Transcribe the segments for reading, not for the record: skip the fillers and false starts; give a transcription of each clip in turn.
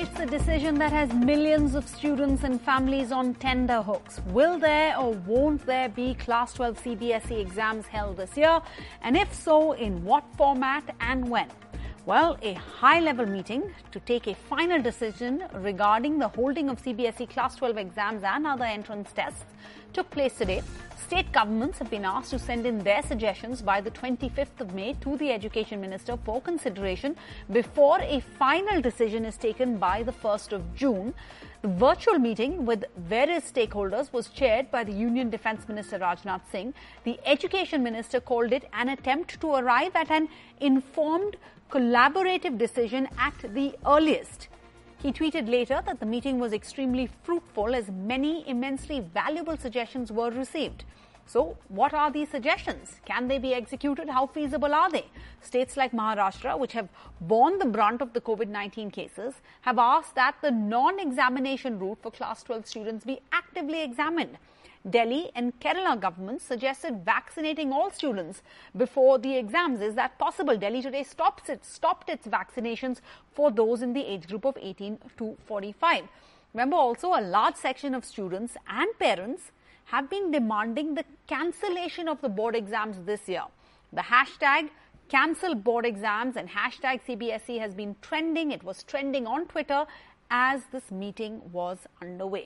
It's a decision that has millions of students and families on tender hooks. Will there or won't there be Class 12 CBSE exams held this year? And if so, in what format and when? Well, a high-level meeting to take a final decision regarding the holding of CBSE Class 12 exams and other entrance tests took place today. State governments have been asked to send in their suggestions by the 25th of May to the Education Minister for consideration before a final decision is taken by the 1st of June. The virtual meeting with various stakeholders was chaired by the Union Defence Minister Rajnath Singh. The Education Minister called it an attempt to arrive at an informed, collaborative decision at the earliest. He tweeted later that the meeting was extremely fruitful as many immensely valuable suggestions were received. So, what are these suggestions? Can they be executed? How feasible are they? States like Maharashtra, which have borne the brunt of the COVID-19 cases, have asked that the non-examination route for Class 12 students be actively examined. Delhi and Kerala governments suggested vaccinating all students before the exams. Is that possible? Delhi today stopped its vaccinations for those in the age group of 18 to 45. Remember also, a large section of students and parents have been demanding the cancellation of the board exams this year. The hashtag cancel board exams and hashtag CBSE has been trending. It was trending on Twitter as this meeting was underway.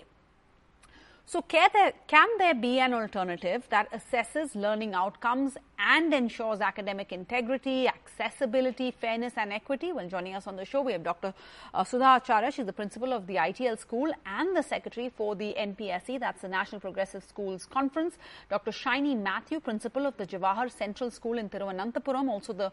So can there be an alternative that assesses learning outcomes and ensures academic integrity, accessibility, fairness and equity? Well, joining us on the show, we have Dr. Sudha Acharya. She's the principal of the ITL school and the secretary for the NPSE, that's the National Progressive Schools Conference. Dr. Shaini Matthew, principal of the Jawahar Central School in Thiruvananthapuram, also the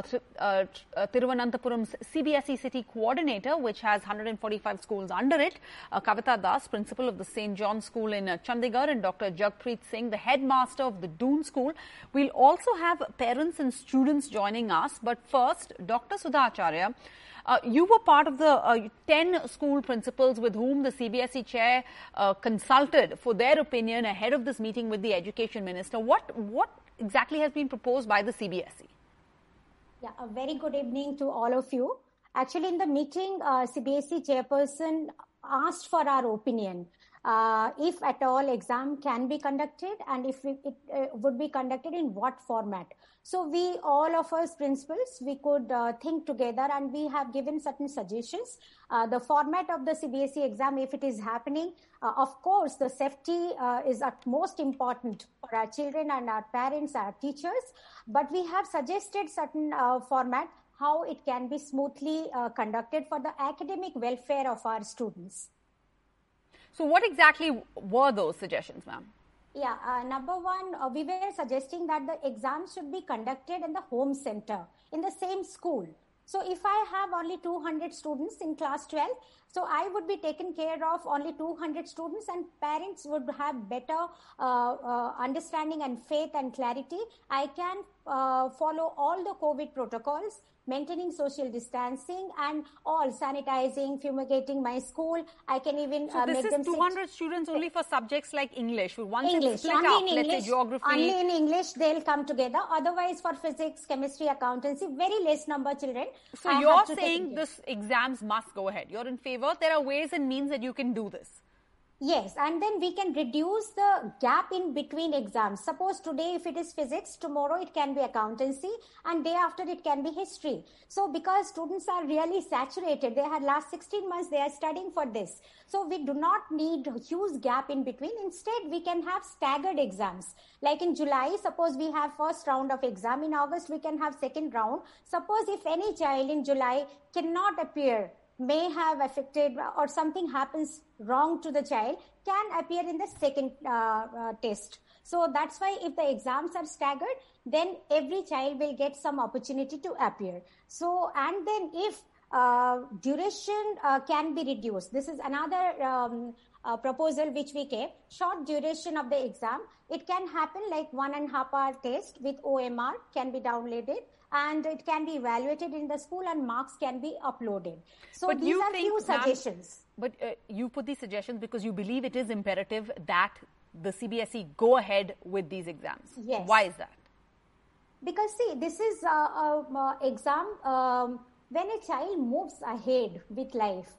Thiruvananthapuram's CBSE city coordinator, which has 145 schools under it. Kavita Das, principal of the St. John's School in Chandigarh, and Dr. Jagpreet Singh, the headmaster of the Doon School. We'll also have parents and students joining us. But first, Dr. Sudha Acharya, you were part of the 10 school principals with whom the CBSE chair consulted for their opinion ahead of this meeting with the Education Minister. What exactly has been proposed by the CBSE? Yeah, a very good evening to all of you. Actually, in the meeting, CBSE chairperson asked for our opinion. If at all exam can be conducted and if it would be conducted in what format. So we, all of us principals, we could think together and we have given certain suggestions. The format of the CBSE exam, if it is happening, of course, the safety is at most important for our children and our parents, our teachers. But we have suggested certain format, how it can be smoothly conducted for the academic welfare of our students. So what exactly were those suggestions, ma'am? Yeah, number one, we were suggesting that the exams should be conducted in the home center, in the same school. So if I have only 200 students in class 12, so I would be taken care of only 200 students and parents would have better understanding and faith and clarity. I can follow all the COVID protocols, maintaining social distancing and all sanitizing, fumigating my school. I can even so this make is 200 students only for subjects like English. Once it's split only up, in let's English, say geography. Only in English they'll come together. Otherwise, for physics, chemistry, accountancy, very less number of children. So you're saying this exams must go ahead. You're in favor. There are ways and means that you can do this. Yes, and then we can reduce the gap in between exams. Suppose today if it is physics, tomorrow it can be accountancy and day after it can be history. So because students are really saturated, they had last 16 months they are studying for this. So we do not need a huge gap in between. Instead, we can have staggered exams. Like in July, suppose we have first round of exam. In August, we can have second round. Suppose if any child in July cannot appear, may have affected or something happens wrong to the child, can appear in the second test. So that's why if the exams are staggered, then every child will get some opportunity to appear. So, and then if duration can be reduced, this is another proposal which we gave, short duration of the exam. It can happen like 1.5 hour test with OMR can be downloaded and it can be evaluated in the school and marks can be uploaded. So but these are few suggestions. But you put these suggestions because you believe it is imperative that the CBSE go ahead with these exams. Yes. Why is that? Because see, this is exam when a child moves ahead with life.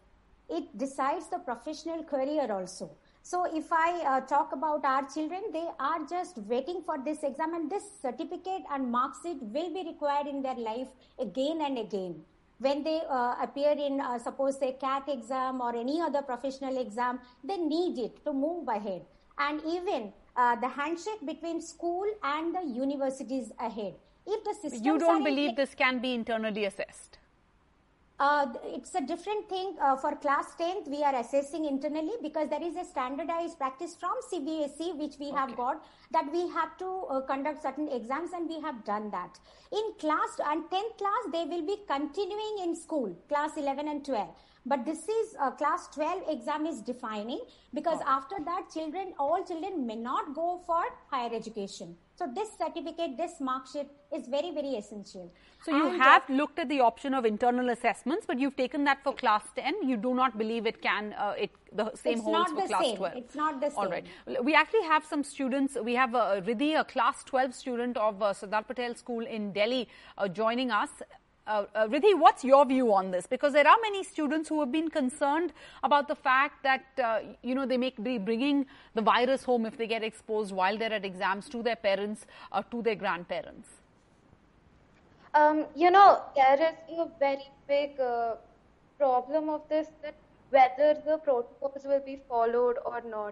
it decides the professional career also. So if I talk about our children, they are just waiting for this exam, and this certificate and marks sheet will be required in their life again and again. When they appear in, suppose, say, CAT exam or any other professional exam, they need it to move ahead. And even the handshake between school and the universities ahead. If the systems you don't believe this can be internally assessed? It's a different thing. For class 10th, we are assessing internally because there is a standardized practice from CBSE, which we have got, that we have to conduct certain exams, and we have done that. In class and 10th class, they will be continuing in school, class 11 and 12. But this is class 12 exam is defining, because after that, all children may not go for higher education. So this certificate, this mark sheet is very, very essential. So you have looked at the option of internal assessments, but you've taken that for class 10. You do not believe it can, the same holds for class 12. It's not the same. All right. We actually have some students. We have Riddhi, a class 12 student of Sardar Patel School in Delhi, joining us. Riddhi, what's your view on this? Because there are many students who have been concerned about the fact that, they may be bringing the virus home if they get exposed while they're at exams to their parents or to their grandparents. There is a very big problem of this, that whether the protocols will be followed or not.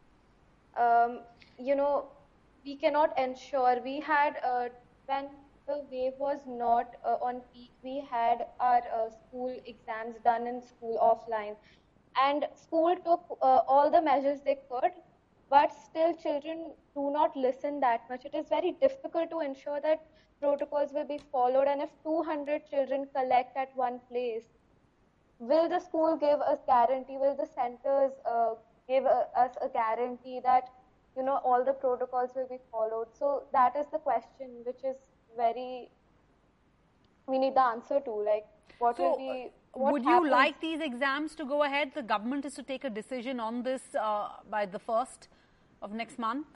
We cannot ensure. We had, when the wave was not on peak, we had our school exams done in school offline, and school took all the measures they could, but still children do not listen that much. It is very difficult to ensure that protocols will be followed, and if 200 children collect at one place, will the school give us guarantee, will the centers give us a guarantee that all the protocols will be followed? So that is the question which is we need the answer to, like, what will be, what would happens? You like these exams to go ahead? The government is to take a decision on this by the 1st of next month.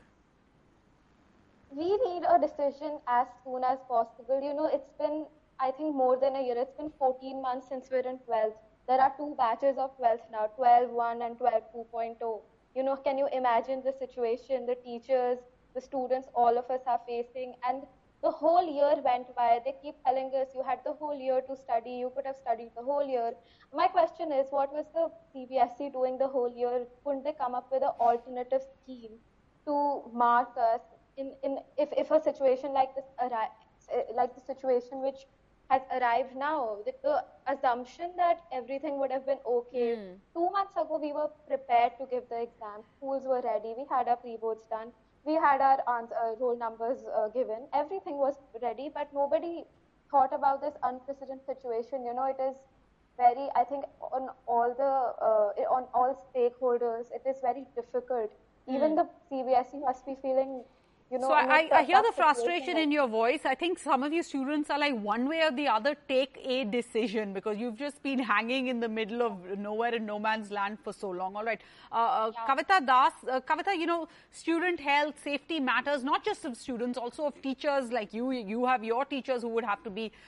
We need a decision as soon as possible. It's been, I think, more than a year. It's been 14 months since we're in 12th. There are 2 batches of 12th now, 12.1 and 12 2.0. Can you imagine the situation the teachers, the students, all of us are facing? And the whole year went by. They keep telling us, you had the whole year to study. You could have studied the whole year. My question is, what was the CBSE doing the whole year? Couldn't they come up with an alternative scheme to mark us if a situation like this arrives, like the situation which has arrived now, with the assumption that everything would have been okay. 2 months ago, we were prepared to give the exam. Schools were ready. We had our pre-boards done. We had our roll numbers given. Everything was ready, but nobody thought about this unprecedented situation. It is very, I think, on all stakeholders, it is very difficult. Even the CBSE must be feeling, So I hear the frustration in your voice. I think some of you students are like, one way or the other, take a decision, because you've just been hanging in the middle of nowhere in no man's land for so long. All right. Kavita Das, Kavita, student health, safety matters, not just of students, also of teachers like you. You have your teachers who would have to be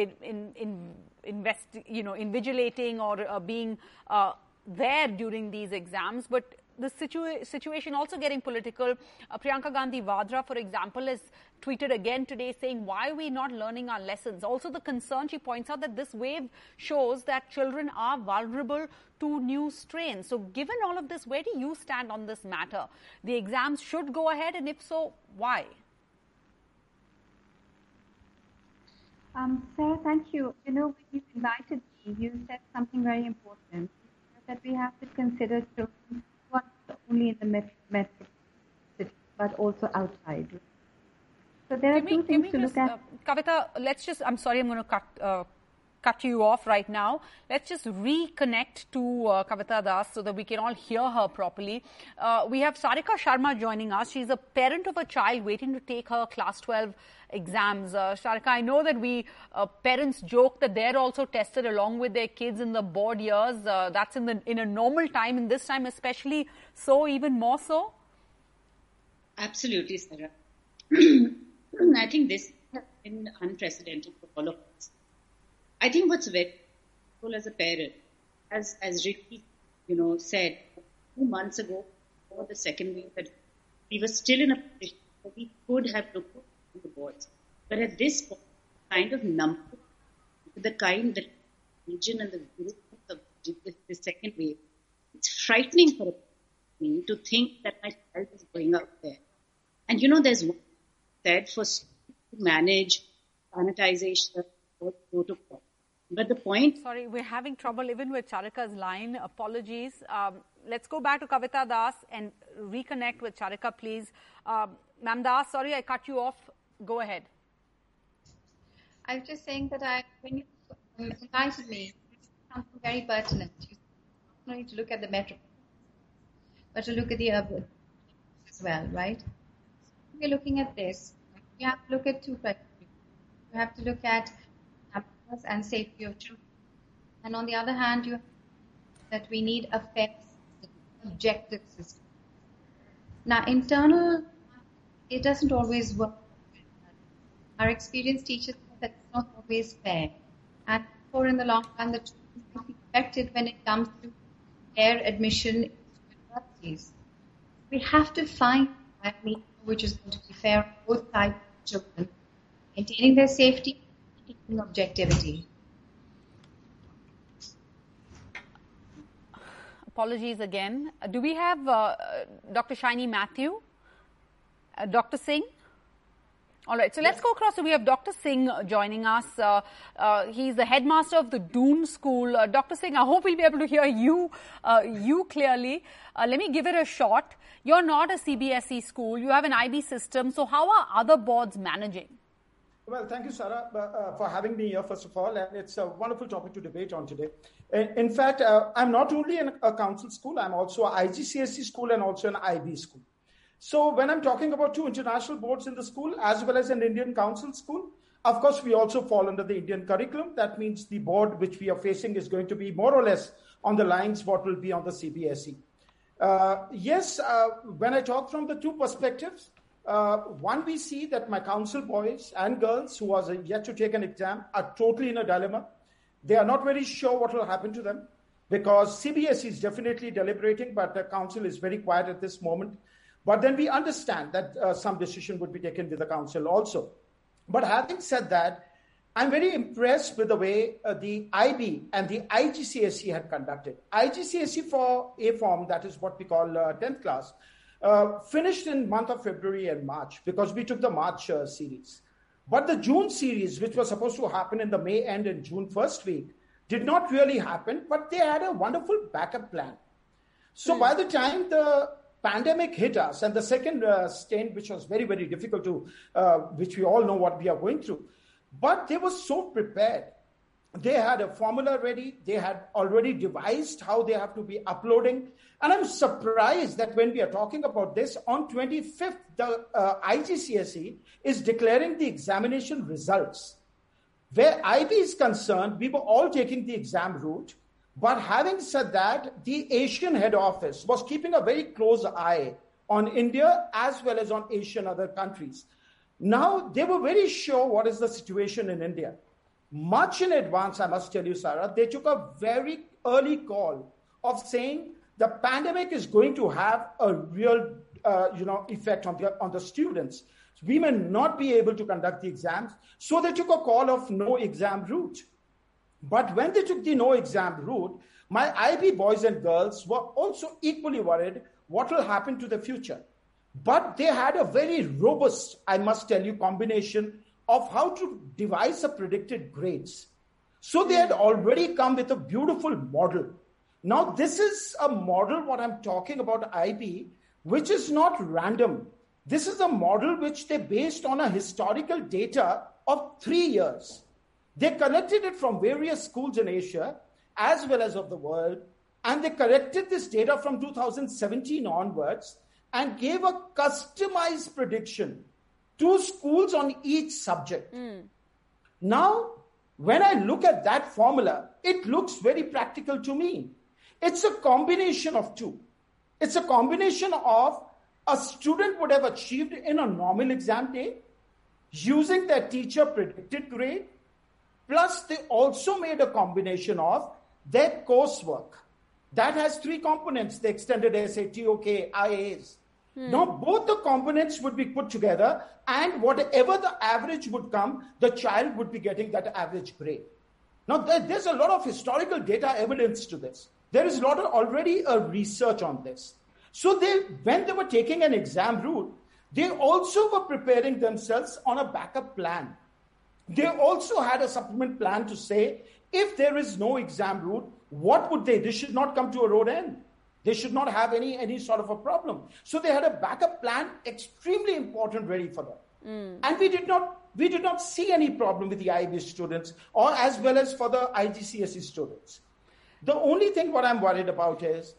invigilating or being there during these exams. But the situation also getting political. Priyanka Gandhi Vadra, for example, has tweeted again today saying, why are we not learning our lessons? Also the concern, she points out, that this wave shows that children are vulnerable to new strains. So given all of this, where do you stand on this matter? The exams should go ahead, and if so, why? Sarah, thank you. When you invited me, you said something very important, that we have to consider children not only in the metro city, but also outside. So there are two things to look at. Kavita, let's just, I'm sorry, I'm going to cut you off right now. Let's just reconnect to Kavita Das so that we can all hear her properly. We have Sarika Sharma joining us. She's a parent of a child waiting to take her class 12 exams. Sarika, I know that parents joke that they're also tested along with their kids in the board years. That's in a normal time, in this time especially, so even more so? Absolutely, Sarah. I think this has been unprecedented for all of us. I think what's very cool as a parent, as Ricky said 2 months ago, before the second wave, that we were still in a position where we could have looked at the boards. But at this point, kind of number, the region and the virulence of the second wave, it's frightening for me to think that my child is going out there. And there's one said for to manage sanitization or protocol. But the point... Sorry, we're having trouble even with Charika's line. Apologies. Let's go back to Kavita Das and reconnect with Charika, please. Ma'am Das, sorry I cut you off. Go ahead. I was just saying that when you invited me, something very pertinent. You not only to look at the metro, but to look at the urban as well, right? If you're looking at this, you have to look at two criteria. You have to look at happiness and safety of children. And on the other hand, that we need a fair system, objective system. Now, internal, it doesn't always work. Our experience teaches us that it's not always fair. And for in the long run, the children will be affected when it comes to fair admission into universities. We have to find a medium which is going to be fair on both sides of children, maintaining their safety, keeping objectivity. Apologies again. Do we have Dr. Shaini Matthew? Dr. Singh? All right, so let's go across. So we have Dr. Singh joining us. He's the headmaster of the Doon School. Dr. Singh, I hope we'll be able to hear you clearly. Let me give it a shot. You're not a CBSE school. You have an IB system. So how are other boards managing? Well, thank you, Sarah, for having me here, first of all. And it's a wonderful topic to debate on today. In fact, I'm not only a council school, I'm also an IGCSE school and also an IB school. So when I'm talking about two international boards in the school, as well as an Indian council school, of course, we also fall under the Indian curriculum. That means the board which we are facing is going to be more or less on the lines what will be on the CBSE. When I talk from the two perspectives, one, we see that my council boys and girls who are yet to take an exam are totally in a dilemma. They are not very sure what will happen to them because CBSE is definitely deliberating, but the council is very quiet at this moment. But then we understand that some decision would be taken with the council also. But having said that, I'm very impressed with the way the IB and the IGCSE had conducted. IGCSE for A form, that is what we call 10th class, finished in month of February and March because we took the March series. But the June series, which was supposed to happen in the May end and June first week, did not really happen, but they had a wonderful backup plan. So by the time the pandemic hit us and the second stain, which was very, very difficult to, which we all know what we are going through, but they were so prepared. They had a formula ready. They had already devised how they have to be uploading. And I'm surprised that when we are talking about this, on 25th, the IGCSE is declaring the examination results. Where IB is concerned, we were all taking the exam route. But having said that, the Asian head office was keeping a very close eye on India as well as on Asian other countries. Now, they were very sure what is the situation in India. Much in advance, I must tell you, Sarah, they took a very early call of saying the pandemic is going to have a real effect on the students. We may not be able to conduct the exams. So they took a call of no exam route. But when they took the no exam route, my IB boys and girls were also equally worried what will happen to the future. But they had a very robust, I must tell you, combination of how to devise the predicted grades. So they had already come with a beautiful model. Now, this is a model, what I'm talking about IB, which is not random. This is a model which they based on a historical data of 3 years. They collected it from various schools in Asia as well as of the world, and they collected this data from 2017 onwards and gave a customized prediction to schools on each subject. Now, when I look at that formula, it looks very practical to me. It's a combination of two. It's a combination of a student would have achieved in a normal exam day using their teacher predicted grade. Plus, they also made a combination of their coursework. That has 3 components, the extended SAT, OK, IAs. Now, both the components would be put together, and whatever the average would come, the child would be getting that average grade. Now, there's a lot of historical data evidence to this. There is already a research on this. So when they were taking an exam route, they also were preparing themselves on a backup plan. They also had a supplement plan to say, if there is no exam route, what would they? They should not come to a road end. They should not have any sort of a problem. So they had a backup plan, extremely important, ready for them. And we did not see any problem with the IB students, or as well as for the IGCSE students. The only thing what I'm worried about is,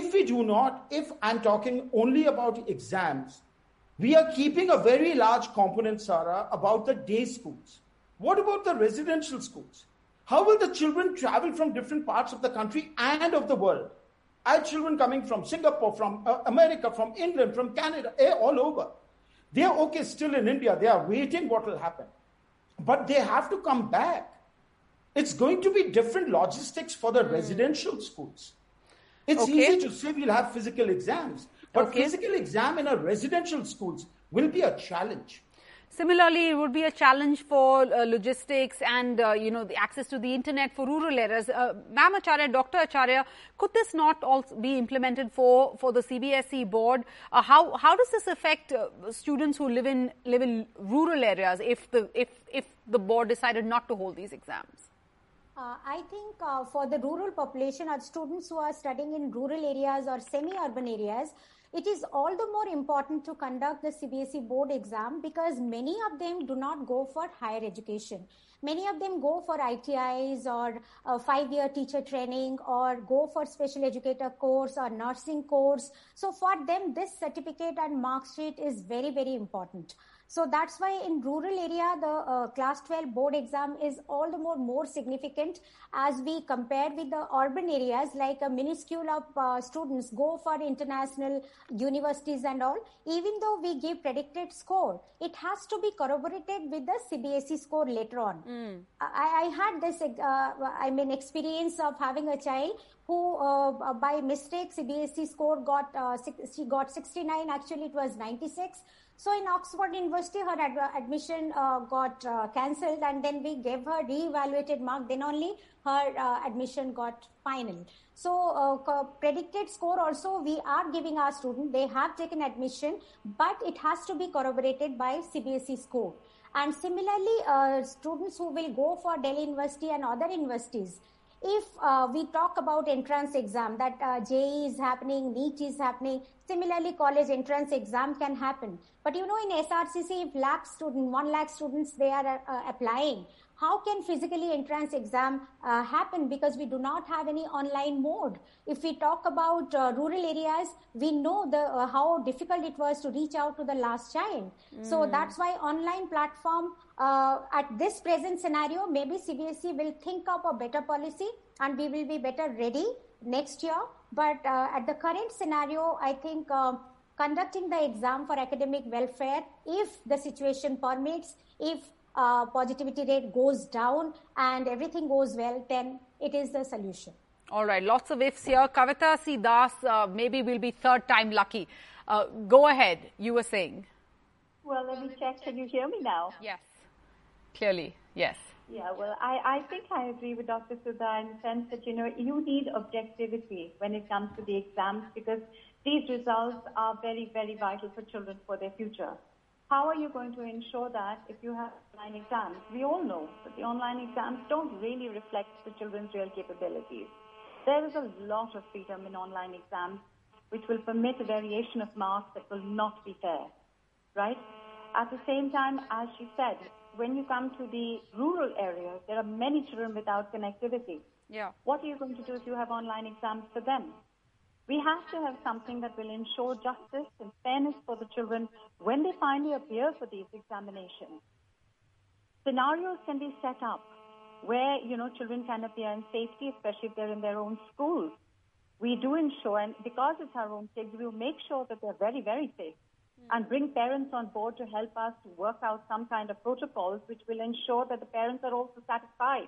if I'm talking only about exams, we are keeping a very large component, Sarah, about the day schools. What about the residential schools? How will the children travel from different parts of the country and of the world? I have children coming from Singapore, from America, from England, from Canada, all over. They are okay still in India. They are waiting what will happen. But they have to come back. It's going to be different logistics for the residential schools. It's easy to say we'll have physical exams, but physical exam in a residential schools will be a challenge. Similarly, it would be a challenge for logistics and, the access to the internet for rural areas. Ma'am Acharya, Dr. Acharya, could this not also be implemented for the CBSE board? How does this affect students who live in rural areas if the board decided not to hold these exams? I think for the rural population or students who are studying in rural areas or semi-urban areas, it is all the more important to conduct the CBSE board exam because many of them do not go for higher education. Many of them go for ITIs or 5-year teacher training or go for special educator course or nursing course. So for them, this certificate and mark sheet is very, very important. So that's why in rural area, the class 12 board exam is all the more significant as we compare with the urban areas, like a minuscule of students go for international universities and all. Even though we give predicted score, it has to be corroborated with the CBSE score later on. I had this, experience of having a child who by mistake CBSE score she got 69, actually it was 96. So in Oxford University, her admission got cancelled, and then we gave her re-evaluated mark. Then only her admission got final. So predicted score also we are giving our student. They have taken admission, but it has to be corroborated by CBSE score. And similarly, students who will go for Delhi University and other universities, if we talk about entrance exam, that JEE is happening, NEET is happening, similarly college entrance exam can happen. But in SRCC, if 1 lakh students they are applying, how can physically entrance exam happen? Because we do not have any online mode. If we talk about rural areas, we know how difficult it was to reach out to the last child. So that's why online platform, at this present scenario, maybe CBSE will think of a better policy and we will be better ready next year. But at the current scenario, I think conducting the exam for academic welfare, if the situation permits, if positivity rate goes down and everything goes well, then it is the solution. All right, lots of ifs here. Kavita C. Das, maybe we'll be third time lucky. Go ahead, you were saying. Well, let me check. Can you hear me now? Yes, clearly, yes. Yeah, well, I think I agree with Dr. Sudha in the sense that, you need objectivity when it comes to the exams because these results are very, very vital for children for their future. How are you going to ensure that if you have online exams? We all know that the online exams don't really reflect the children's real capabilities. There is a lot of freedom in online exams which will permit a variation of marks that will not be fair, right? At the same time, as she said, when you come to the rural areas, there are many children without connectivity. Yeah. What are you going to do if you have online exams for them? We have to have something that will ensure justice and fairness for the children when they finally appear for these examinations. Scenarios can be set up where, children can appear in safety, especially if they're in their own schools. We do ensure, and because it's our own kids, we will make sure that they're very, very safe and bring parents on board to help us to work out some kind of protocols which will ensure that the parents are also satisfied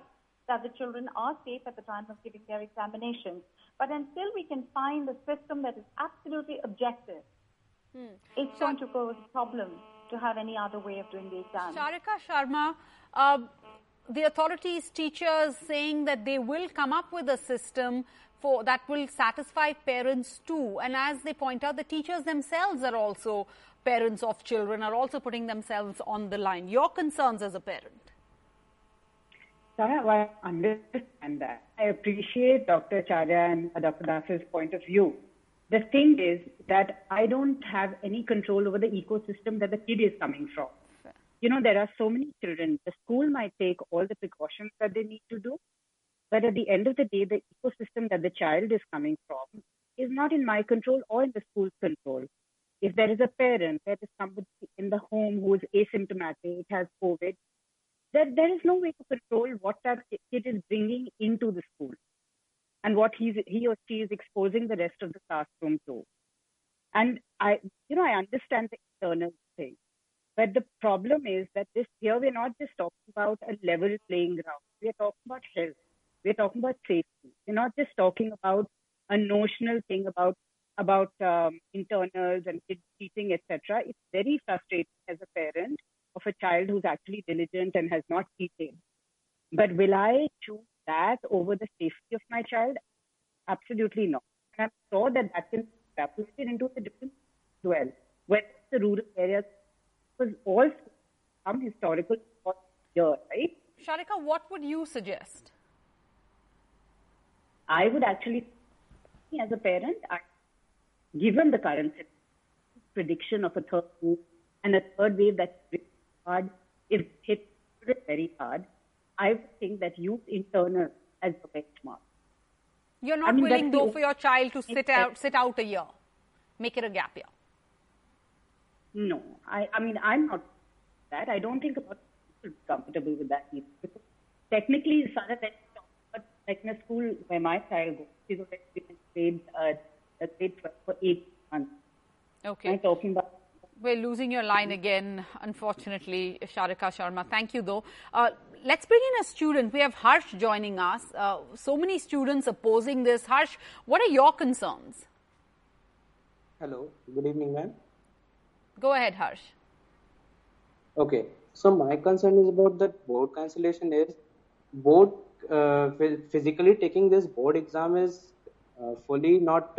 that the children are safe at the time of giving their examinations. But until we can find a system that is absolutely objective, it's going to pose a problem to have any other way of doing the exam. Sharika Sharma, the authorities, teachers saying that they will come up with a system that will satisfy parents too. And as they point out, the teachers themselves are also parents of children, are also putting themselves on the line. Your concerns as a parent? Sarah, I understand that. I appreciate Dr. Acharya and Dr. Das's point of view. The thing is that I don't have any control over the ecosystem that the kid is coming from. You know, there are so many children. The school might take all the precautions that they need to do, but at the end of the day, the ecosystem that the child is coming from is not in my control or in the school's control. If there is a parent, there is somebody in the home who is asymptomatic, has COVID, there is no way to control what that kid is bringing into the school and what he or she is exposing the rest of the classroom to. And I understand the internal thing, but the problem is that here we're not just talking about a level playing ground. We're talking about health. We're talking about safety. We're not just talking about a notional thing about internals and kids cheating, etc. It's very frustrating as a parent of a child who's actually diligent and has not cheated. But will I choose that over the safety of my child? Absolutely not. And I'm sure that can be extrapolated into the different as well. Whether it's the rural areas, because all some historical here, right? Sharika, what would you suggest? I would actually, as a parent, given the current prediction of a third wave and a third wave that's very hard, if hit very hard, I would think that use internal as the benchmark. You're not willing, though, for your child to sit out a year, make it a gap year? No, I'm not that. I don't think about comfortable with that either. Because technically, Sarah, like in a school where my child goes, she's already been grade 12 for 8 months. Okay. I'm talking about. We're losing your line again, unfortunately, Sharika Sharma. Thank you, though. Let's bring in a student. We have Harsh joining us. So many students opposing this. Harsh, what are your concerns? Hello. Good evening, ma'am. Go ahead, Harsh. Okay. So my concern is about that board cancellation is board physically taking this board exam is fully not,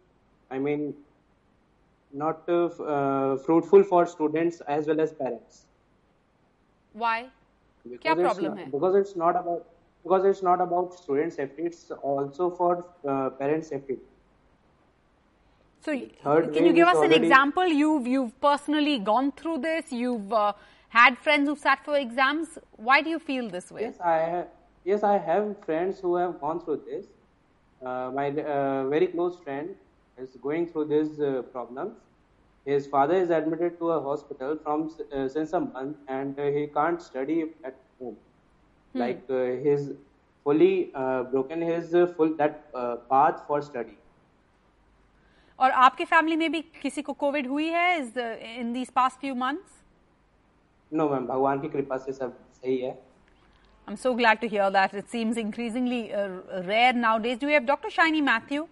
fruitful for students as well as parents. Why? What problem is? Because it's not about student safety. It's also for parent safety. So, can you give us an example? You've personally gone through this. You've had friends who've sat for exams. Why do you feel this way? Yes, I have friends who have gone through this. My very close friend is going through these problems. His father is admitted to a hospital since a month, and he can't study at home. He's fully broken his path for study. और आपके family में भी किसी को Covid हुई है in these past few months? No, ma'am. भगवान की कृपा से सब सही है. I'm so glad to hear that. It seems increasingly rare nowadays. Do we have Dr. Shaini Matthew?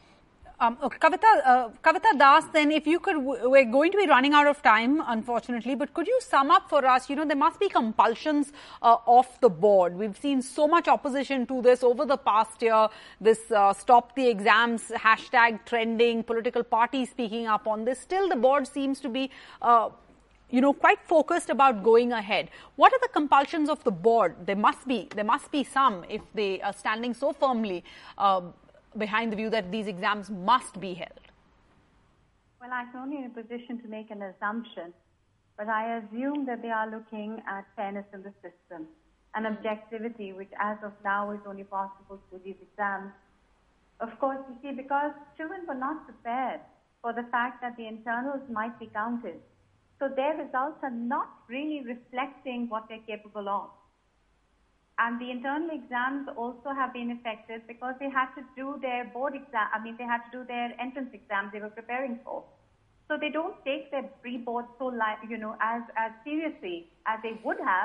Kavita Das, then if you could, we're going to be running out of time, unfortunately, but could you sum up for us, there must be compulsions of the board. We've seen so much opposition to this over the past year, this stop the exams hashtag trending, political parties speaking up on this. Still the board seems to be quite focused about going ahead. What are the compulsions of the board? There must be some if they are standing so firmly behind the view that these exams must be held. Well, I'm only in a position to make an assumption, but I assume that they are looking at fairness in the system and objectivity, which as of now is only possible through these exams. Of course, you see, because children were not prepared for the fact that the internals might be counted. So their results are not really reflecting what they're capable of. And the internal exams also have been affected because they had to do their board exam. They had to do their entrance exams they were preparing for. So they don't take their pre-board as seriously as they would have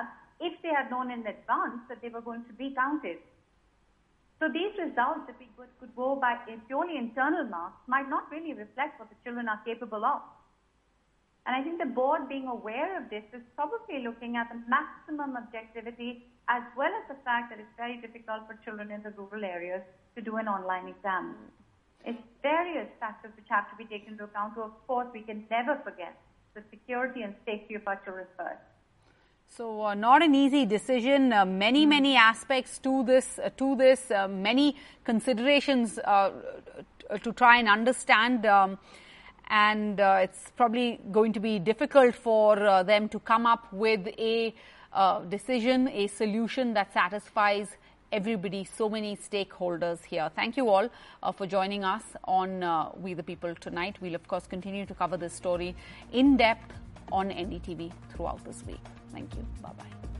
if they had known in advance that they were going to be counted. So these results, if we could go by purely internal marks, might not really reflect what the children are capable of. And I think the board, being aware of this, is probably looking at the maximum objectivity, as well as the fact that it's very difficult for children in the rural areas to do an online exam. It's various factors which have to be taken into account. So, of course, we can never forget the security and safety of our children first. So, not an easy decision. Many aspects to this. Many considerations to try and understand. And it's probably going to be difficult for them to come up with a decision, a solution that satisfies everybody, so many stakeholders here. Thank you all for joining us on We the People tonight. We'll, of course, continue to cover this story in depth on NDTV throughout this week. Thank you. Bye-bye.